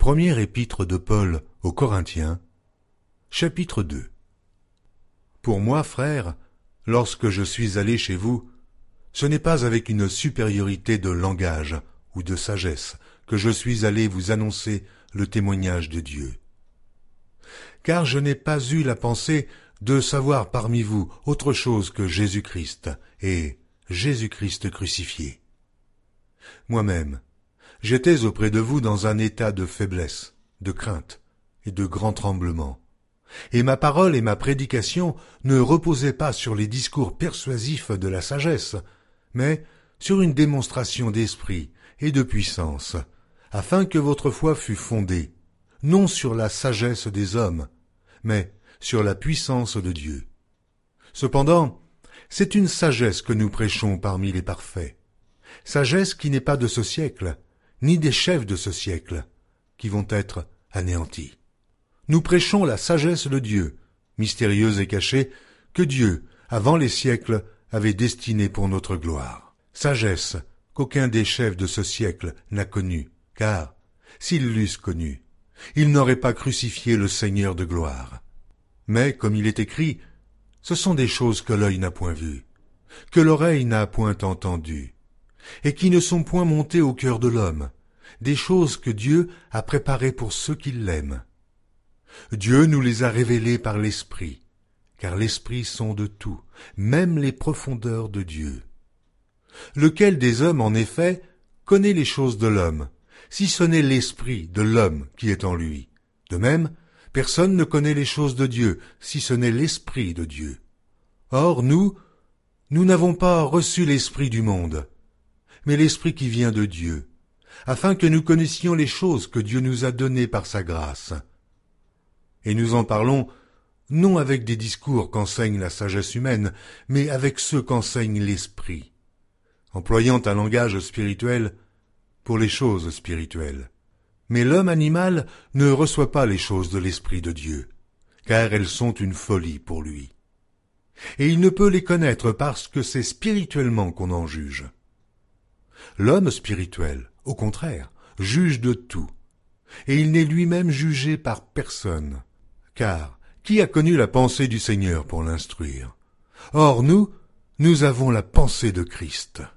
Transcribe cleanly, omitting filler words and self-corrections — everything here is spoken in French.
Première épître de Paul aux Corinthiens, chapitre 2. Pour moi, frères, lorsque je suis allé chez vous, ce n'est pas avec une supériorité de langage ou de sagesse que je suis allé vous annoncer le témoignage de Dieu. Car je n'ai pas eu la pensée de savoir parmi vous autre chose que Jésus-Christ et Jésus-Christ crucifié. Moi-même, j'étais auprès de vous dans un état de faiblesse, de crainte et de grand tremblement. Et ma parole et ma prédication ne reposaient pas sur les discours persuasifs de la sagesse, mais sur une démonstration d'esprit et de puissance, afin que votre foi fût fondée, non sur la sagesse des hommes, mais sur la puissance de Dieu. Cependant, c'est une sagesse que nous prêchons parmi les parfaits, sagesse qui n'est pas de ce siècle, ni des chefs de ce siècle, qui vont être anéantis. Nous prêchons la sagesse de Dieu, mystérieuse et cachée, que Dieu, avant les siècles, avait destinée pour notre gloire. Sagesse qu'aucun des chefs de ce siècle n'a connue, car, s'ils l'eussent connue, ils n'auraient pas crucifié le Seigneur de gloire. Mais, comme il est écrit, ce sont des choses que l'œil n'a point vues, que l'oreille n'a point entendues, et qui ne sont point montées au cœur de l'homme, des choses que Dieu a préparées pour ceux qui l'aiment. Dieu nous les a révélées par l'Esprit, car l'Esprit sonde tout, même les profondeurs de Dieu. Lequel des hommes, en effet, connaît les choses de l'homme, si ce n'est l'Esprit de l'homme qui est en lui? De même, personne ne connaît les choses de Dieu, si ce n'est l'Esprit de Dieu. Or, nous n'avons pas reçu l'Esprit du monde, mais l'Esprit qui vient de Dieu, afin que nous connaissions les choses que Dieu nous a données par sa grâce. Et nous en parlons non avec des discours qu'enseigne la sagesse humaine, mais avec ceux qu'enseigne l'Esprit, employant un langage spirituel pour les choses spirituelles. Mais l'homme animal ne reçoit pas les choses de l'Esprit de Dieu, car elles sont une folie pour lui. Et il ne peut les connaître parce que c'est spirituellement qu'on en juge. L'homme spirituel, au contraire, juge de tout, et il n'est lui-même jugé par personne. Car qui a connu la pensée du Seigneur pour l'instruire? Or nous avons la pensée de Christ.